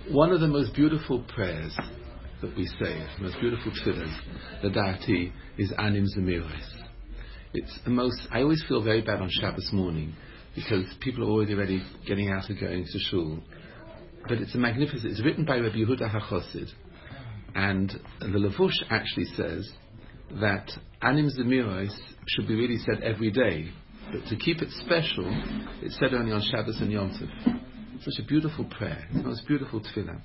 One of the most beautiful prayers that we say, the most beautiful tefillahs, the Da'ati, is Anim Zemiros. It's the most. I always feel very bad on Shabbos morning because people are already getting out and going to shul. But it's a magnificent. It's written by Rabbi Yehuda HaChassid, and the Levush actually says that Anim Zemiros should be really said every day, but to keep it special, it's said only on Shabbos and Yom Tov. It's such a beautiful prayer. It's the most beautiful tefillah.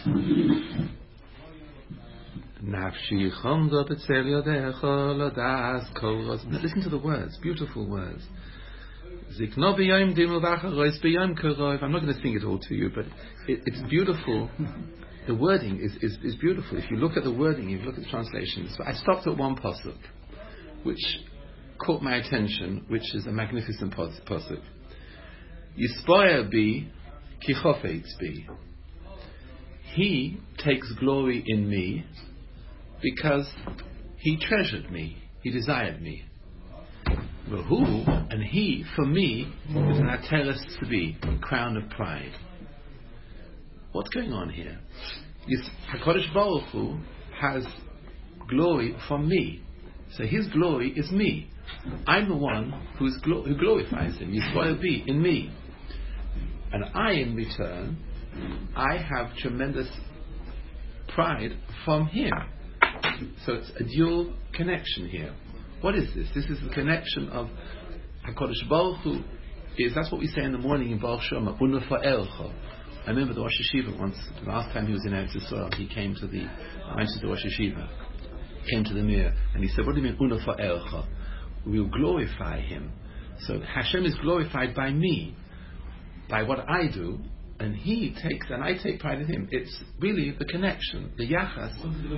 Nafshi chomda b'tzel yodecha ladas kol ros. Listen to the words, beautiful words. Zikno b'yom dimu v'acharois b'yom karov. I'm not going to sing it all to you, but it's beautiful. The wording is beautiful. If you look at the wording, if you look at the translations. So I stopped at one pasuk, which caught my attention, which is a magnificent pasuk. Yispoyer bi ki chofetz bi. He takes glory in me because he treasured me, he desired me. V'hu, and he, for me, is an ateres tzvi, a crown of pride. What's going on here? HaKadosh Baruch Hu has glory from me. So his glory is me. I'm the one who glorifies him. Yisrael be in me. And I, in return, I have tremendous pride from him. So it's a dual connection here. What is this? This is the connection of HaKadosh Baruch Hu. That's what we say in the morning in Baruch Shema, Unafa'elcha. I remember the Rosh Yeshiva once, the last time he was in Eretz Yisrael, I went to the Rosh Yeshiva, came to the mirror, and he said, what do you mean, Unafa'elcha? We will glorify him. So Hashem is glorified by me, by what I do, and he takes, and I take pride in him. It's really the connection, the yachas.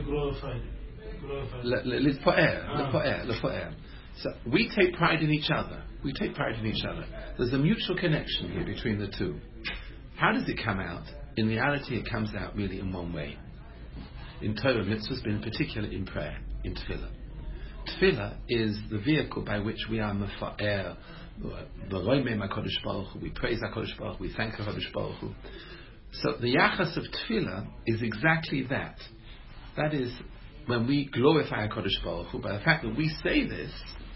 Lepo'er. So we take pride in each other. There's a mutual connection here between the two. How does it come out? In reality, it comes out really in one way. In Torah, mitzvahs, but in particular in prayer, in tefillah. Tefillah is the vehicle by which we are mefa'er, we praise HaKadosh Baruch Hu, we thank HaKadosh Baruch Hu. So the yachas of tefillah is exactly that. That is, when we glorify HaKadosh Baruch Hu, by the fact that we say this,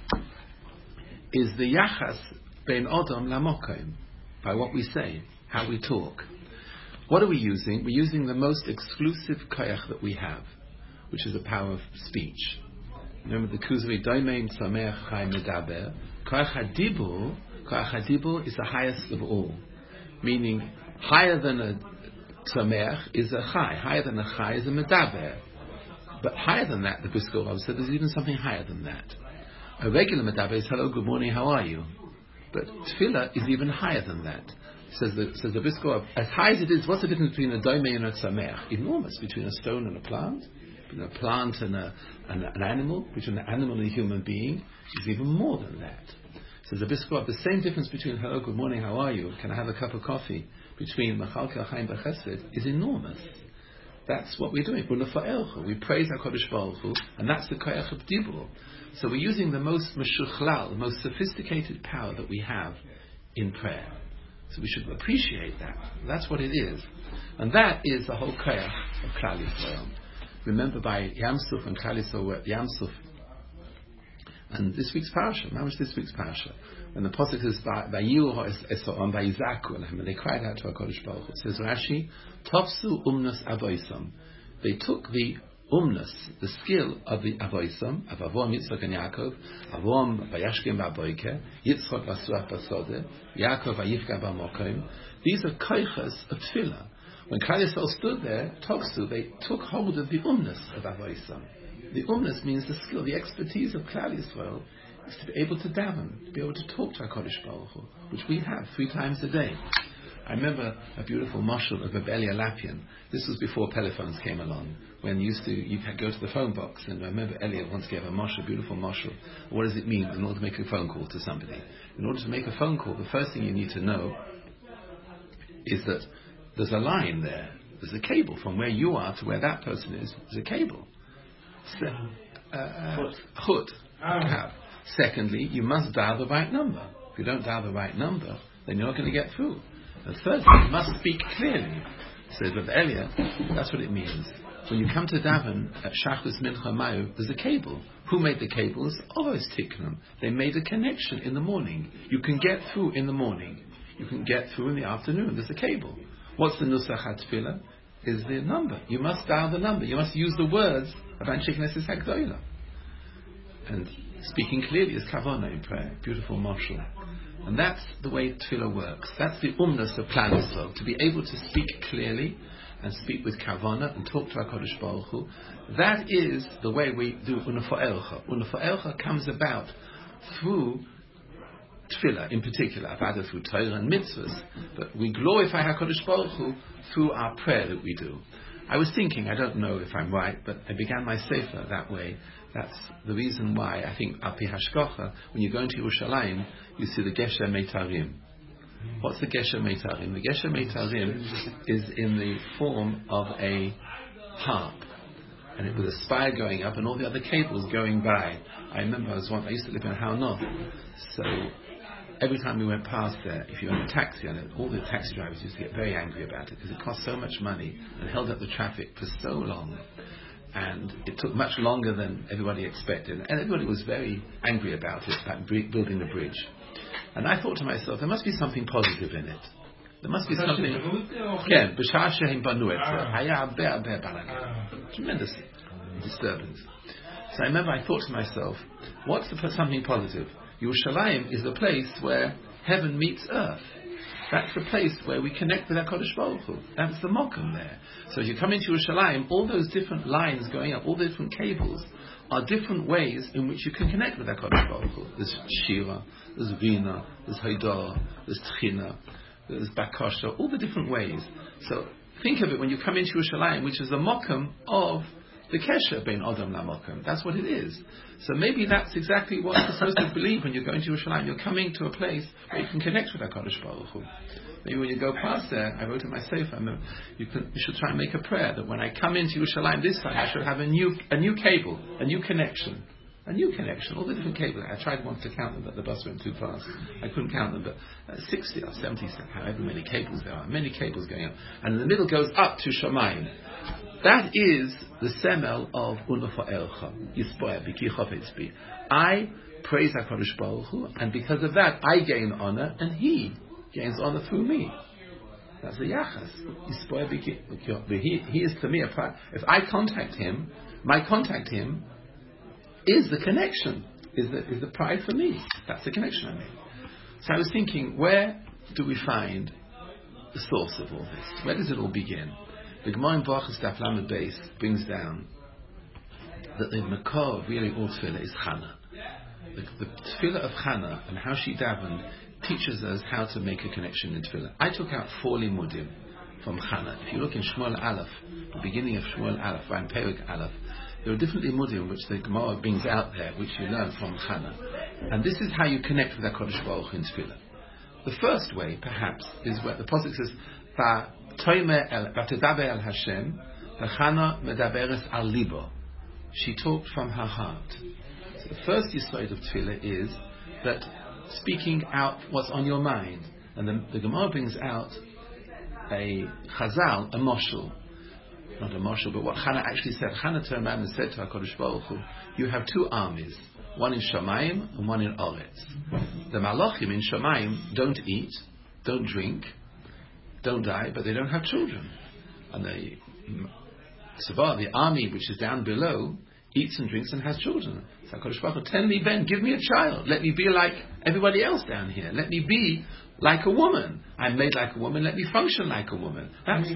is the yachas ben Adam lamokim, by what we say, how we talk. What are we using? We're using the most exclusive koyach that we have, which is the power of speech. Remember the Kuzari Doimein Sameach Chai Medaber. Koyach HaDibur is the highest of all, meaning higher than a Sameach is a Chai, higher than a Chai is a Medaber. But higher than that, the Brisker Rav said, there's even something higher than that. A regular Medaber is hello, good morning, how are you? But Tefillah is even higher than that. Says the Brisker Rav, as high as it is, what's the difference between a Doimei and a Sameach? Enormous, between a stone and a plant. Between a plant and an animal, between an animal and a human being, is even more than that. Says the Brisker Rav, the same difference between hello, good morning, how are you, can I have a cup of coffee, between Machalka Chaim B'Chesed, is enormous. That's what we're doing. We praise HaKadosh Baruch Hu, and that's the koyach of dibur. So we're using the most meshuchlal, the most sophisticated power that we have in prayer. So we should appreciate that. That's what it is. And that is the whole koyach of Klal Yisrael. Remember by Yam Suf and Klal Yisrael were at Yam Suf. And this week's parasha, when the pasuk says Vayiru ha'esoam vayizaku alehem, and they cried out to HaKadosh Baruch Hu. It says Rashi, Topsu umnus avoisam. They took the umnus, the skill of the avoisam, of Avraham, Yitzchak and Yaakov. Avraham vayashkem ba'boiker, Yitzchak v'asuach b'sodeh, Yaakov vayifka ba'mokim. These are koichas of tefillah. When Klal Yisrael stood there, Topsu, they took hold of the umnus of avoisam. The umnus means the skill, the expertise of Klal Yisrael is to be able to daven, to be able to talk to HaKadosh Baruch Hu, which we have 3 times a day. I remember a beautiful mashal of Elia Lapian. This was before telephones came along, when you'd go to the phone box, and I remember Elia once gave a mashal, beautiful mashal. What does it mean in order to make a phone call to somebody? In order to make a phone call, the first thing you need to know is that there's a line there. There's a cable from where you are to where that person is. There's a cable. Chut. Secondly, you must dial the right number. If you don't dial the right number, then you're not going to get through. And thirdly, you must speak clearly. says Rav Elia, that's what it means. When you come to daven at Shachus Mincha Mayu, there's a cable. Who made the cables? Oros Tiknum. They made a connection in the morning. You can get through in the morning. You can get through in the afternoon. There's a cable. What's the Nusach HaTfilah? Is the number. You must dial the number. You must use the words of Anshe Knesset HaGdolah. And speaking clearly is Kavanah in prayer. Beautiful marshal. And that's the way Tefillah works. That's the umnus of Plan Yisrael. To be able to speak clearly and speak with Kavanah and talk to HaKadosh Baruch Hu. That is the way we do Unafa'elcha. Unafa'elcha comes about through Tefillah, in particular, Avodah through Torah and mitzvahs, but we glorify HaKadosh Baruch Hu through our prayer that we do. I was thinking, I don't know if I'm right, but I began my sefer that way. That's the reason why I think Al Pi Hashgacha, when you go into Yerushalayim, you see the Gesher Meitarim. What's the Gesher Meitarim? The Gesher Meitarim is in the form of a harp, and it was a spire going up and all the other cables going by. I remember I used to live in Har Nof, so every time we went past there, if you were in a taxi on it, all the taxi drivers used to get very angry about it because it cost so much money and held up the traffic for so long. And it took much longer than everybody expected. And everybody was very angry about it, about building the bridge. And I thought to myself, there must be something positive in it. There must be something... Tremendous disturbance. So I remember I thought to myself, what's something positive? Yerushalayim is the place where heaven meets earth. That's the place where we connect with HaKadosh Baruch Hu. That's the mokum there. So as you come into Yerushalayim, all those different lines going up, all the different cables, are different ways in which you can connect with HaKadosh Baruch Hu. There's Shira, there's Vina, there's Haidar, there's Tchina, there's Bakasha, all the different ways. So think of it when you come into Yerushalayim, which is the mokum of the Kesher bein Adam LaMokum. That's what it is. So maybe that's exactly what you're supposed to believe when you're going to Yerushalayim. You're coming to a place where you can connect with HaKadosh Baruch Hu. Maybe when you go past there, I wrote in my sefer, you should try and make a prayer that when I come into Yerushalayim this time, I should have a new cable, a new connection. A new connection, all the different cables. I tried once to count them, but the bus went too fast. I couldn't count them, but 60 or 70, however many cables there are, many cables going up. And in the middle goes up to Shamayim. That is the semel of Unafa'elcha. Yispoya b'ki chofetz bi. I praise HaKadosh Baruch Hu, and because of that, I gain honor, and He gains honor through me. That's the yachas. Yispoya b'ki. He is to me a part. If I contact Him, my contact Him is the connection, is the pride for me. That's the connection I made. So I was thinking, where do we find the source of all this? Where does it all begin? The Gemara in Brachos Daf Lamed Beis brings down that the makor of really all tefillah is Chana. The tefillah of Chana and how she davened teaches us how to make a connection in tefillah. I took out 4 limudim from Chana. If you look in Shmuel Aleph, the beginning of Shmuel Aleph, Vayin Perek Aleph, there are different limudim which the Gemara brings out there, which you learn from Chana. And this is how you connect with HaKadosh Baruch Hu in tefillah. The first way, perhaps, is where the pasuk says, "V'tedaber el Hashem, v'Chana medaberes al libo." She talked from her heart. So the first yesod of tefillah is that speaking out what's on your mind. And the Gemara brings out a chazal, a moshel. Not a moshel, but what Chana actually said. Chana turned around and said to HaKadosh Baruch Hu, you have 2 armies, one in Shamayim and one in Oretz. The Malachim in Shamayim don't eat, don't drink, don't die, but they don't have children. And the Sava, the army which is down below, eats and drinks and has children. So HaKadosh Baruch Hu, tell me, Ben, give me a child. Let me be like everybody else down here. Let me be like a woman. I'm made like a woman. Let me function like a woman. That's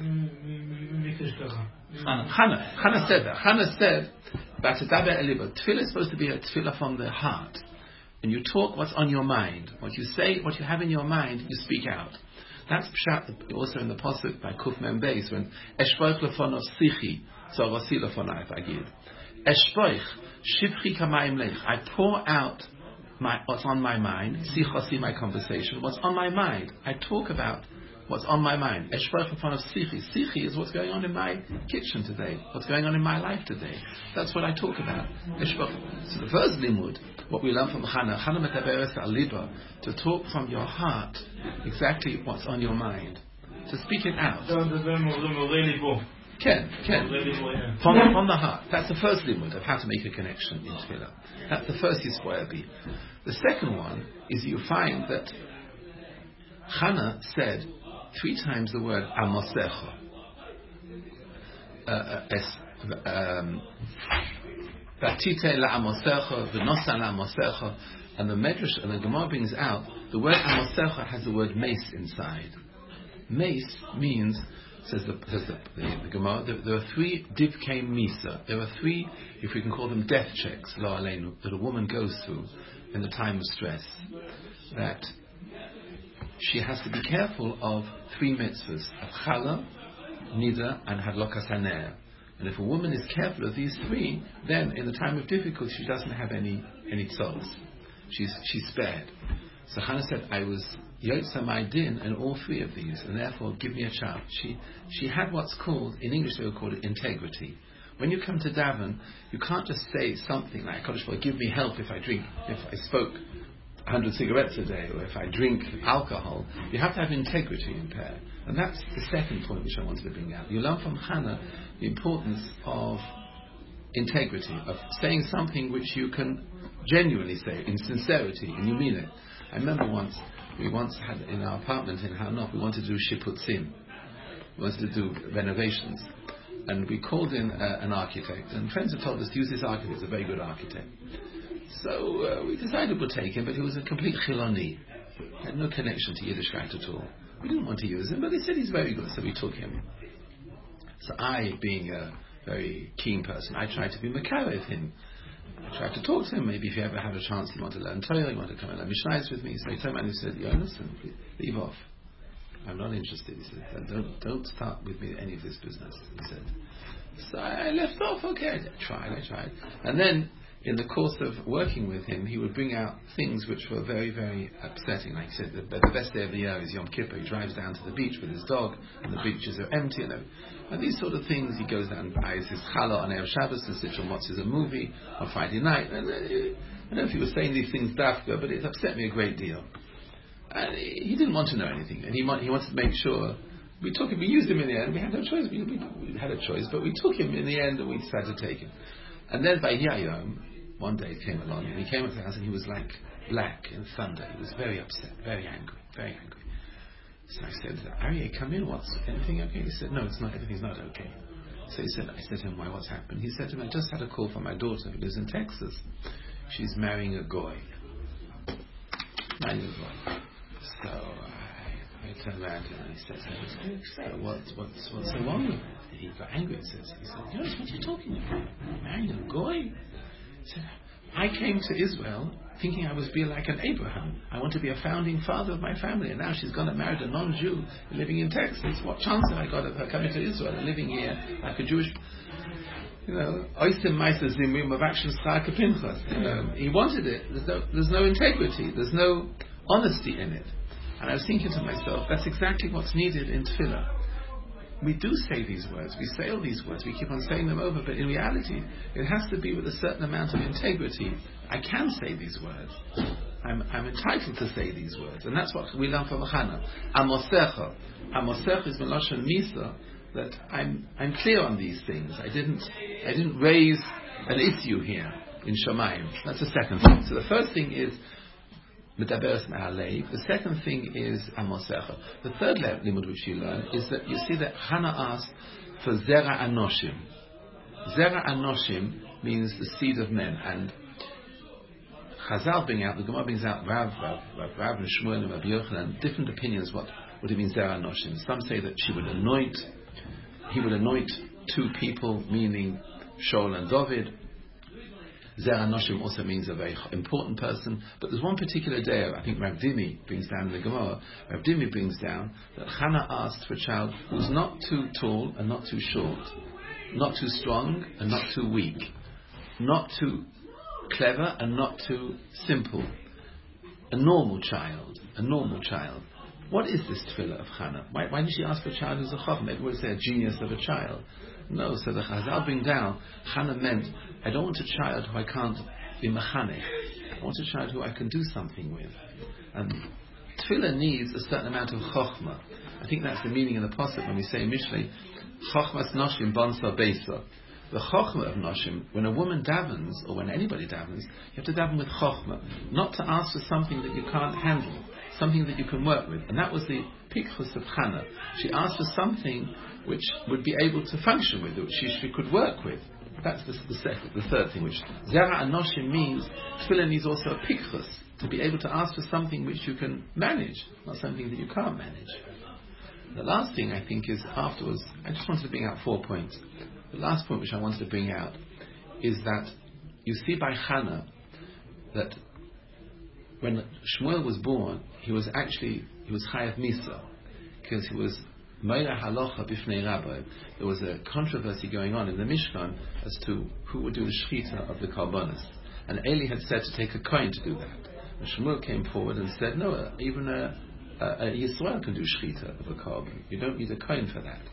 Chana said that. Chana said, tefillah is supposed to be a tefillah from the heart. And you talk what's on your mind. What you say, what you have in your mind, you speak out. That's pshat also in the pasuk by Kuf Mem Beis, when Eshpoich lefonov sichi, so vasi lefonayv agid. Eshpoich shivchi kamayim lech. I pour out what's on my mind. Sichasi, my conversation. What's on my mind. I talk about what's on my mind. Eshpoich lefonov sichi. Sichi is what's going on in my kitchen today. What's going on in my life today. That's what I talk about. Eshpoich. So the first limud, what we learn from Chana metaberes al liba, to talk from your heart exactly what's on your mind. to speak it out. Ken. From the heart. That's the first limud of how to make a connection in Tefillah. That's the first Yisboyabi. The second one is you find that Hannah said 3 times the word Amosecha. Batite la Amosecha, V'nosa la Amosecha, and the Medrash and the Gemara brings out the word Amosecha has the word mace inside. Mace means, says the Gemara, there are 3 divkei misa. There are 3, if we can call them death checks, lo aleinu, that a woman goes through in the time of stress. That she has to be careful of 3 mitzvahs: of chala, nida, and hadlokas haner. And if a woman is careful of these 3, then in the time of difficulty she doesn't have any tzolos. She's spared. So Hannah said, I was yotza my din in all 3 of these, and therefore give me a chance. She had what's called, in English they would call it integrity. When you come to daven, you can't just say something like, Kodesh Baruch, give me help if I smoke 100 cigarettes a day, or if I drink alcohol. You have to have integrity in prayer. And that's the second point which I wanted to bring out. You learn from Hannah the importance of integrity, of saying something which you can genuinely say, in sincerity, and you mean it. I remember we once had in our apartment in Hanok, we wanted to do shipputzim. We wanted to do renovations. And we called in an architect, and friends had told us to use this architect, he's a very good architect. So we decided we'd take him, but he was a complete chiloni. He had no connection to Yiddishkeit at all. We didn't want to use him, but they said he's very good, so we took him. So I, being a very keen person, I tried to be makar with him. I tried to talk to him. Maybe if you ever have a chance, you want to learn Torah, you want to come and learn Mishnayos with me. So he turned around and he said, listen, please, leave off. I'm not interested. He said, don't start with me any of this business. He said. So I left off. Okay, I tried. And then, in the course of working with him, he would bring out things which were very, very upsetting. Like he said, the best day of the year is Yom Kippur. He drives down to the beach with his dog, and the beaches are empty. And these sort of things, he goes down and buys his challah on Erev Shabbos and sits and watches a movie on Friday night. And I don't know if he was saying these things dafka, but it upset me a great deal. And he didn't want to know anything, and he wanted to make sure. We used him in the end. We had no choice. We had a choice, but we took him in the end, and we decided to take him. And then by Yayom, one day came along, and he came up to the house, and he was like black in thunder. He was very upset, very angry. So I said, Aryeh, come in. What's anything okay? He said, no, it's not. Everything's not okay. So I said to him, why? What's happened? He said to me, I just had a call from my daughter who lives in Texas. She's marrying a goy. So I turned around to him and he said, what's so wrong with him? He got angry and he said, Yosh, what are you talking about? Marrying a goy? He said, I came to Israel thinking I was be like an Abraham. I want to be a founding father of my family, and now she's gone and married a non-Jew living in Texas. What chance have I got of her coming to Israel and living here like a Jewish? Oistim Maisa Zimrim of action Schar Pinchas. He wanted it. There's no integrity. There's no honesty in it. And I was thinking to myself, that's exactly what's needed in Tefillah. We do say these words, we say all these words, we keep on saying them over, but in reality, it has to be with a certain amount of integrity. I can say these words. I'm entitled to say these words, and that's what we learn from Hannah. Amosecha. Amosecha is Meloshen Misa, that I'm clear on these things. I didn't raise an issue here in Shamayim. That's the second thing. So the first thing is Medaberes Ma'alev. The second thing is Amosecha. The third limud which you learn is that you see that Hannah asked for Zera Anoshim. Zera Anoshim means the seed of men, and Chazal bring out, the Gemara brings out Rav and Shmuel and Rabbi Yochanan, different opinions what it means Zera Anoshim. Some say that he would anoint 2 people, meaning Shaul and David. Zera Anoshim also means a very important person, but there's one particular day, I think Rav Dimi brings down in the Gemara, Rav Dimi brings down that Hannah asked for a child who's not too tall and not too short, not too strong and not too weak, not too clever and not too simple. A normal child. What is this tefillah of Hannah? Why did she ask for a child who's a chacham? Everyone would say a genius of a child. No, so the Chazal bring down, Hannah meant, I don't want a child who I can't be mechanech. I want a child who I can do something with. And tefillah needs a certain amount of chokhmah. I think that's the meaning in the pasuk when we say in Mishlei, Chochmas Noshim Bonsa Beisa. The Chochma of Noshim, when a woman davens, or when anybody davens, you have to daven with Chochma, not to ask for something that you can't handle, something that you can work with. And that was the Pikchus of Hannah. She asked for something which would be able to function with, which she could work with. That's the third thing, which Zera Anoshim means. Tefillah needs also a Pikchus, to be able to ask for something which you can manage, not something that you can't manage. The last thing I think is afterwards, I just wanted to bring out 4 points. The last point which I wanted to bring out is that you see by Hannah that when Shmuel was born, he was Chayav Misa, because he was Meira Halacha Bifnei Rabbi. There was a controversy going on in the Mishkan as to who would do the Shechita of the Karbonos. And Eli had said to take a kohen to do that. And Shmuel came forward and said, no, even a Yisrael can do Shechita of a Karban. You don't need a kohen for that.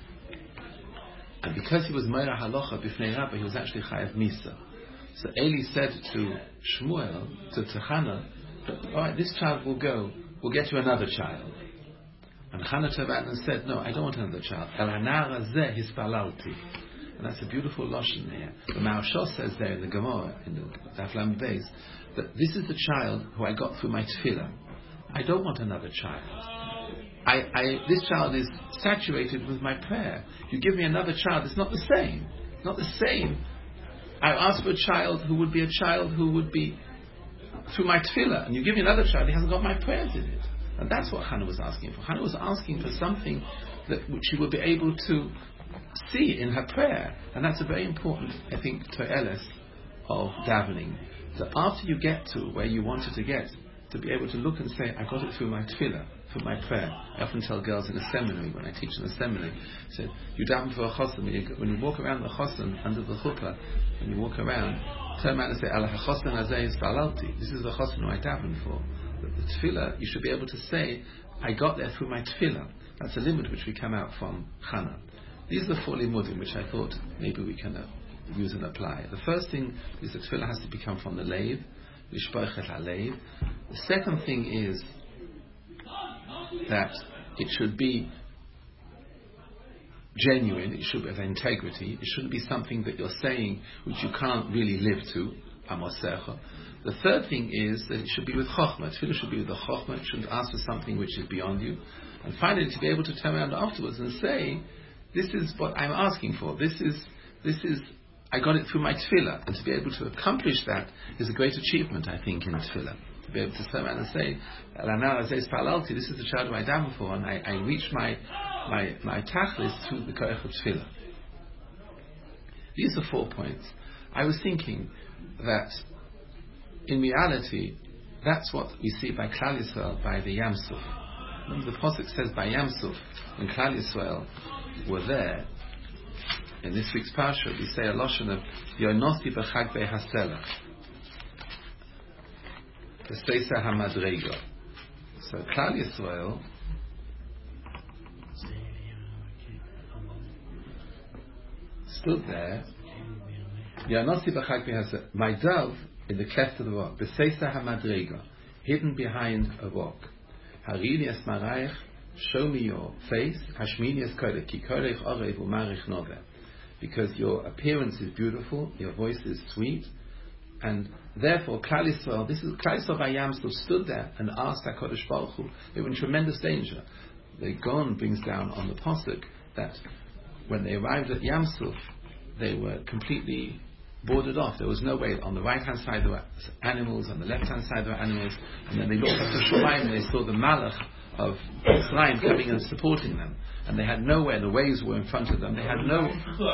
And because he was Meira Halacha Bifnei Rabbi, he was actually Chayav Misa. So Eli said to Shmuel, to Hannah, all right, this child will go, we'll get you another child. And Hannah turned back and said, no, I don't want another child. El hanara zeh hispalalti. And that's a beautiful lashon here. The Maharshal says there in the Gemara, in the Daf Lamed Beis, that this is the child who I got through my tefillah. I don't want another child. This child is saturated with my prayer. You give me another child, it's not the same. It's not the same. I asked for a child who would be through my tefillah, and you give me another child, he hasn't got my prayers in it. And that's what Hannah was asking for. Hannah was asking for something which she would be able to see in her prayer. And that's a very important, I think, to'eles of davening. So after you get to where you wanted to get, to be able to look and say, I got it through my tefillah, through my prayer. I often tell girls in a seminary, when I teach in a seminary, I said, you daven for a chosan. When you walk around the chosan, under the chuppah, when you walk around, turn around and say, Allah chosan hazeh ispalalti. This is the chosan who I daven for. The tefillah, you should be able to say, I got there through my tefillah. That's a limit which we come out from Hannah. These are the 4 limudim which I thought maybe we can use and apply. The first thing is that tefillah has to become from the leiv, lishpoich et haleiv. The second thing is that it should be genuine, it should have integrity, it shouldn't be something that you're saying which you can't really live to, amosecha. The third thing is that it should be with chokhmah. Tefillah should be with the chokhmah. It shouldn't ask for something which is beyond you. And finally, to be able to turn around afterwards and say, this is what I'm asking for. This is I got it through my tefillah. And to be able to accomplish that is a great achievement, I think, in tefillah. To be able to turn around and say, this is the child I daven for, and I reach my tachlis through the koach of tefillah. These are 4 points. I was thinking that in reality, that's what we see by Klal Yisrael, by the Yam Suf. Remember the pasuk says by Yam Suf, when Klal Yisrael were there, in this week's parsha, we say a lashon of Yonosti b'chag be'hasela, b'seisa hamadrega. So Klal Yisrael stood there, Yonosti b'chag be'hasela, my dove in the cleft of the rock, b'seisa hamadrega, hidden behind a rock. Harini es maraich, show me your face. Hashmini es kodek, ki kodek orev umarich nove. Because your appearance is beautiful, your voice is sweet, and therefore Klal Yisrael, Klal Yisrael by Yam Suf stood there and asked HaKadosh Baruch Hu. They were in tremendous danger. The Gon brings down on the pasuk that when they arrived at Yam Suf, they were completely boarded off. There was no way. On the right hand side there were animals, on the left hand side there were animals, and then they looked up to Shemayim and they saw the Malach of Mitzrayim coming and supporting them, and they had nowhere. The waves were in front of them. They had no.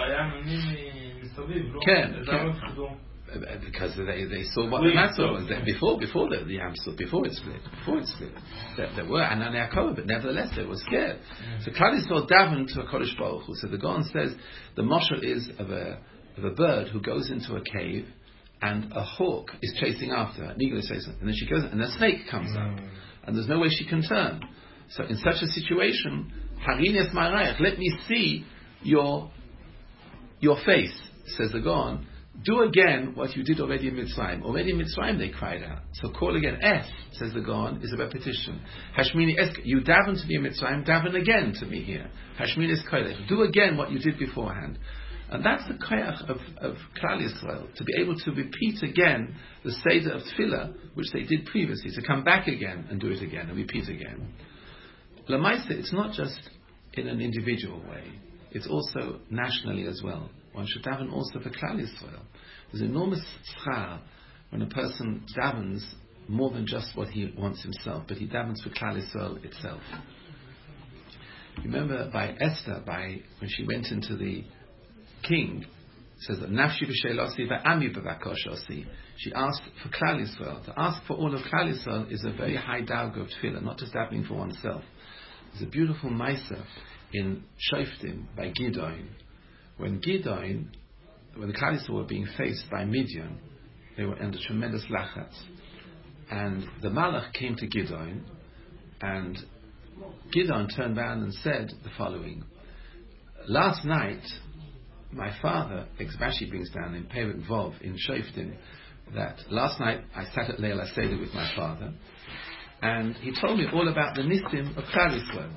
Because they saw what the matter was before the Yam Suf, before it split. There were Ananei HaKohen, but nevertheless they were scared. So Klal Yisrael davened to HaKadosh Baruch Hu. So the Gaon says the mashal is of a bird who goes into a cave and a hawk is chasing after her, an eagle is chasing her, and then she goes and a snake comes up and there's no way she can turn. So in such a situation, Harini es ma'arayach, let me see your face, says the Gaon. do again what you did already in Mitzrayim. Already in Mitzrayim they cried out. So call again. Es, says the Gaon, is a repetition. Hashmini es, you daven to me in Mitzrayim, daven again to me here. Hashmini es koilech. Do again what you did beforehand. And that's the koyach of Klal Yisrael, to be able to repeat again the Seder of Tefillah, which they did previously, to come back again and do it again and repeat again. Lamaisa, it's not just in an individual way, it's also nationally as well. One should daven also for Klal Yisrael. There's enormous schar when a person davens more than just what he wants himself, but he davens for Klal Yisrael itself. Remember by Esther, when she went into the king, it says that Nafshi b'sheilasi v'ami b'vakoshasi. She asked for Klal Yisrael. To ask for all of Klal Yisrael is a very high darga of tefillah, not just davening for oneself. There's a beautiful Maisa in Shoftim by Gideon. When the Klal Yisrael were being faced by Midian, they were under tremendous lachatz. And the Malach came to Gideon, and Gideon turned around and said the following: last night, my father, Rashi brings down in Perek Vov in Shoftim, that last night I sat at Leil HaSeder with my father, and he told me all about the Nisim of Klal Yisrael.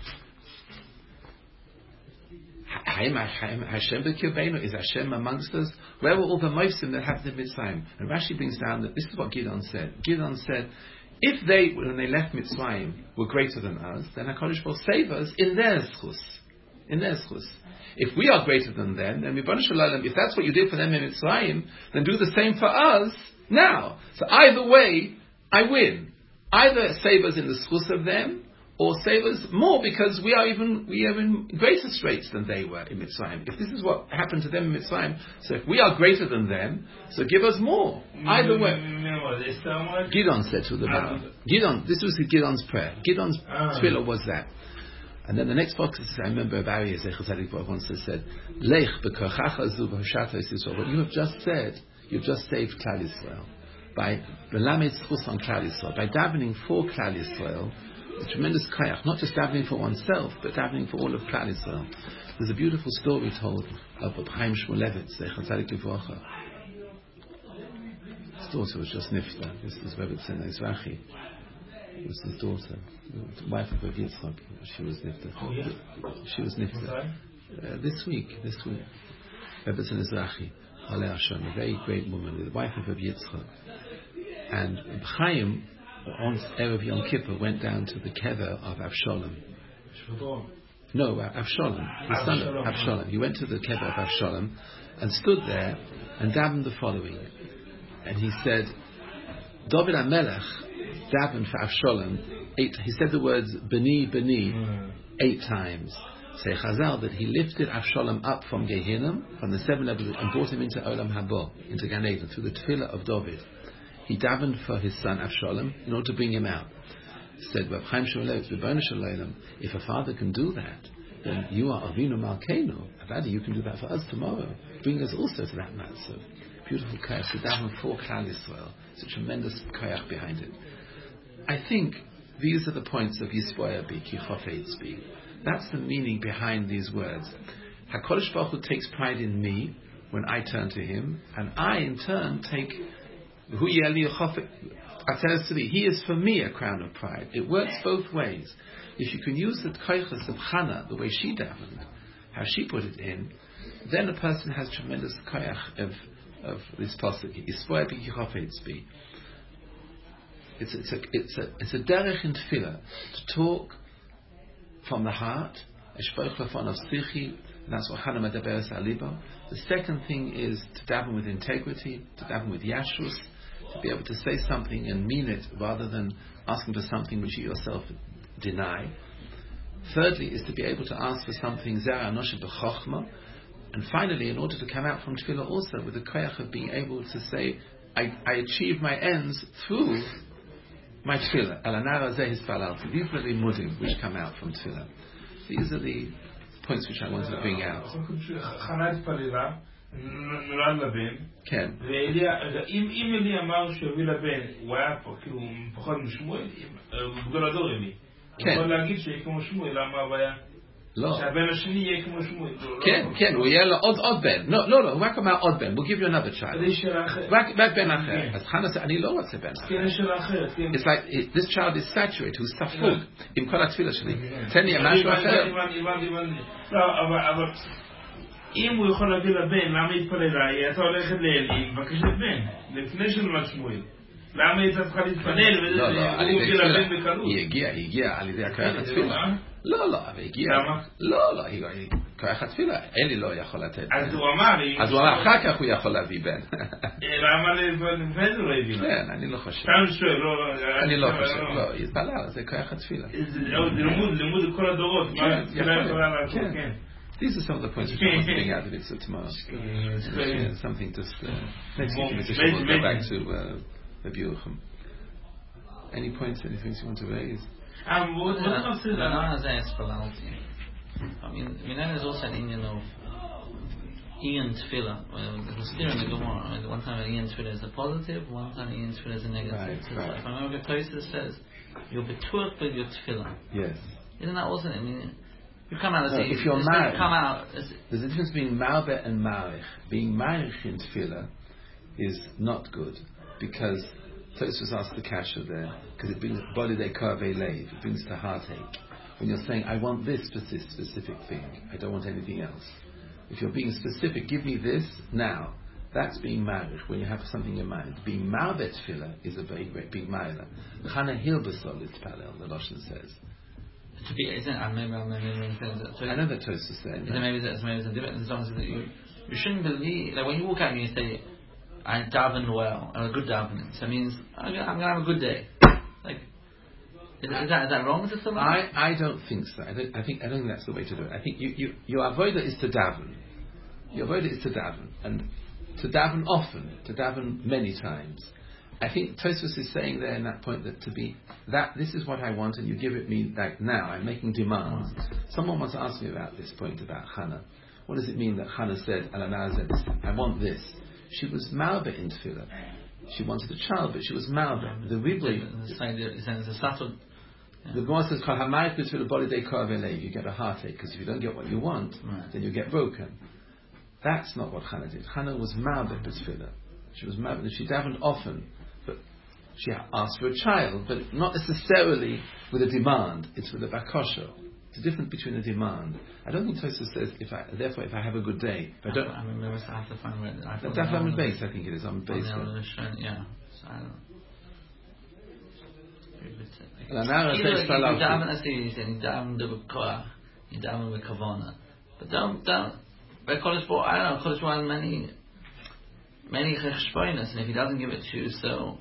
Hashem b'kirbeinu, is Hashem amongst us? Where were all the Mosim that happened in Mitzrayim? And Rashi brings down that this is what Gideon said. Gideon said, if they, when they left Mitzrayim, were greater than us, then HaKadosh Baruch Hu save us in their schus. In their schus. If we are greater than them, then Ribono Shel Olam, if that's what you did for them in Mitzrayim, then do the same for us now. So either way, I win. Either save us in the schus of them, or save us more because we are in greater straits than they were in Mitzrayim. If this is what happened to them in Mitzrayim, so if we are greater than them, so give us more. Either way. Gideon said to the Malach. Gideon, this was Gideon's prayer. Gideon's tefillah was that. And then the next box is, I remember Barry Zecher Tzadik once said, Lech b'kochacha zu b'hoshato Yisrael. What you have just said, you've just saved Klal Yisrael. By belamed schus on Klal Yisrael, by davening for Klal Yisrael, a tremendous kayach, not just davening for oneself, but davening for all of Klal Yisrael. There's a beautiful story told of Chaim Shmulevitz, Zecher Tzadik Livrocha. His daughter was just nifta. This is Rebbe Tzena Izrachi. It was his daughter, the wife of Rav Yitzchak. She was nifta. Oh, yeah? She was nifta. This week. Rebbe Tzena Izrachi, Alei Hashem, a very great woman, the wife of Rav Yitzchak. And Chaim, on Erev Yom Kippur, went down to the kever of Avshalom. No, Avshalom, the son of Avshalom. He went to the kever of Avshalom and stood there and davened the following. And he said, David HaMelech davened for Avshalom 8. He said the words Beni, Beni 8 times. Say Chazal that he lifted Avshalom up from Gehinnom, from the 7 levels, and brought him into Olam Haba, into Gan Eden, through the tefillah of David. He davened for his son Avshalom in order to bring him out. He said, Chaim Shmulevitz, Ribono Shel Olam, if a father can do that, then you are Avinu Malkeinu. Avadi, you can do that for us tomorrow. Bring us also to that matzah. Beautiful koyach to daven for Klal Yisrael. It's a tremendous koyach behind it. I think these are the points of Yisboya Bi, Ki Chofetz Bi. That's the meaning behind these words. HaKadosh Baruch Hu takes pride in me when I turn to Him, and I in turn take Hu Yeli Chofetz. He is for me a crown of pride. It works both ways. If you can use the koychas of Chana the way she davened, how she put it in, then a person has tremendous koyach of this pasuk. Yisboya Bi Ki Chofetz Bi. It's a derech in tefillah to talk from the heart. Eshpoich lafon of sichi. That's what Chana medaberes alibo. The second thing is to daven with integrity, to daven with yashrus, to be able to say something and mean it rather than asking for something which you yourself deny. Thirdly is to be able to ask for something zera anoshe b'chochma. And finally, in order to come out from tefillah also with the koyach of being able to say, I achieve my ends through my tefillah. Elanara zeh hispalalti. These are the limudim which come out from tefillah. These are the points which I wanted to bring out. חנה התפללה, נולד לבן. כן. אם אלי אמר שהוא הביא לבן, הוא היה כאילו פחות משמואל, הוא גדול הדור אלי. הוא יכול להגיד שכמו שמואל, למה הבעיה? לא. שהבן השני יהיה כמו שמואל. כן, הוא יהיה לו עוד בן. לא, הוא רק אומר עוד בן. We'll give you another child. זה שאלה אחרת. רק בן אחר. אז חנה said, אני לא רוצה בן אחר. כן, שאלה אחרת. It's like, this child is saturated, הוא ספוג עם כל התפילה שלי. תן לי משהו אחר. הבנתי. לא, אבל אם הוא יכול להביא לבן, למה יתפלל לה? אתה הולכת לאלי, מבקשת בן, לפני שלמד שמואל. למה היא צריכה להתפלל? לא, הוא מביא לבן בקלות. היא הגיעה על ידי הכוח התפילה. לא, אבל הגיעה. למה? לא, כוח התפילה. אלי לא יכול לתת. אז הוא אמר, אחר כך הוא יכול להביא בן. למה לפני זה לא הביא? כן, אני לא חושב. סתם שואל, אני לא חושב, לא, התפלל, זה כוח התפילה. זה לימוד כל הדורות. כן. These are some of the points which I want to bring out of it tomorrow. Something just next week we'll go back to Rabbi Yochanan. Any points, anything you want to raise? I mean, there's also an Indian of Ian Tefillah. It was clear in the Gemara. One time Ian Tefillah is a positive, one time Ian Tefillah is a negative. Right. If I remember, the Tosfos says you're betuach with your Tefillah. Yes. Isn't that also? I mean, you come out and say if you're married, there's a difference between Ma'abeh and Ma'arich. Being Ma'arich in Tefillah is not good because Tosfos asked the kasha there because it brings body de karvei leiv. It brings to heartache. When you're saying, I want this specific thing, I don't want anything else. If you're being specific, give me this now. That's being married when you have something in mind. Being ma'abeh tefillah is a very great big ma'ila. Chana hilbasol is palel, the Lashon says. To be, isn't I know that Tosfos said. Maybe it's different. That you shouldn't believe, like when you walk out and you say, I daven well, or a good davening, so it means I'm going to have a good day. Like, is that wrong to someone? I don't think so. I don't think that's the way to do it. I think your avodah is to daven. Your avodah is to daven, and to daven often, to daven many times. I think Tosfos is saying there in that point that this is what I want, and you give it me like now. I'm making demands. Someone once asked me about this point about Hannah. What does it mean that Hannah said, Elana said, I want this? She was malbeh in tefillah. She wanted a child, but she was malbeh. The Ribli. The Gemara says, you get a heartache, because if you don't get what you want, then you get broken. That's not what Hannah did. Hannah was malbeh b'tefillah. She was malbeh. She davened often, but she asked for a child, but not necessarily with a demand. It's with a bakosha. It's a difference between a demand. I don't think Tosfos says, if I have a good day, if I don't... I mean, I have to find where... That's on base, I think it is, on base. Yeah. So I don't know. You daven as you say, you daven with koach, you daven with kavana, but don't. By Kodesh Baruch, I don't know. Kodesh Baruch has many cheshbonos, and if he doesn't give it to you, so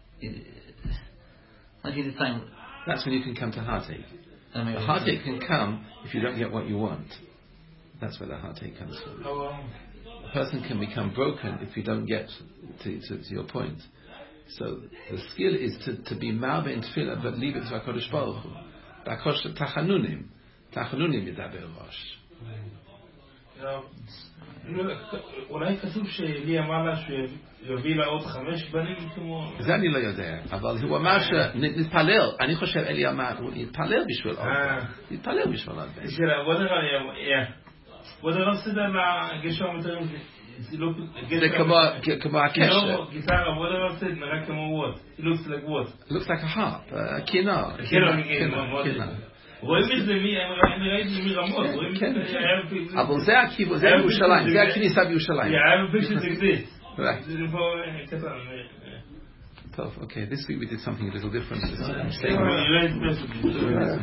like he's saying, that's when you can come to heartache. The heartache can come if you don't get what you want. That's where the heartache comes from. A person can become broken if you don't get to your point. So the skill is to be malbeh in tefillah, but leave it to HaKadosh Baruch Hu. Bakosha tachanunim yidaber rosh. אולי כתוב שלי אמר לה שיביא לה עוד 5 בנים כמו... זה אני לא יודע, אבל הוא אמר שנתפלל, אני חושב אלי אמר, הוא יתפלל בשביל עוד בן. יתפלל בשביל עוד בן. בוא נראה סדר לגשר המתרים. זה כמו הקשר. גיטרה, בוא נראה סדר, נראה כמו ווד. It looks like what? It looks like a harp, כינור. רואים את זה אני ראיתי מרמות, רואים את זה... אבל זה הכיוון, זה ירושלים, זה הכניסה בירושלים. Yeah, I have a picture like this. Right. זה פה קטן. טוב, okay, this week we did something a little different.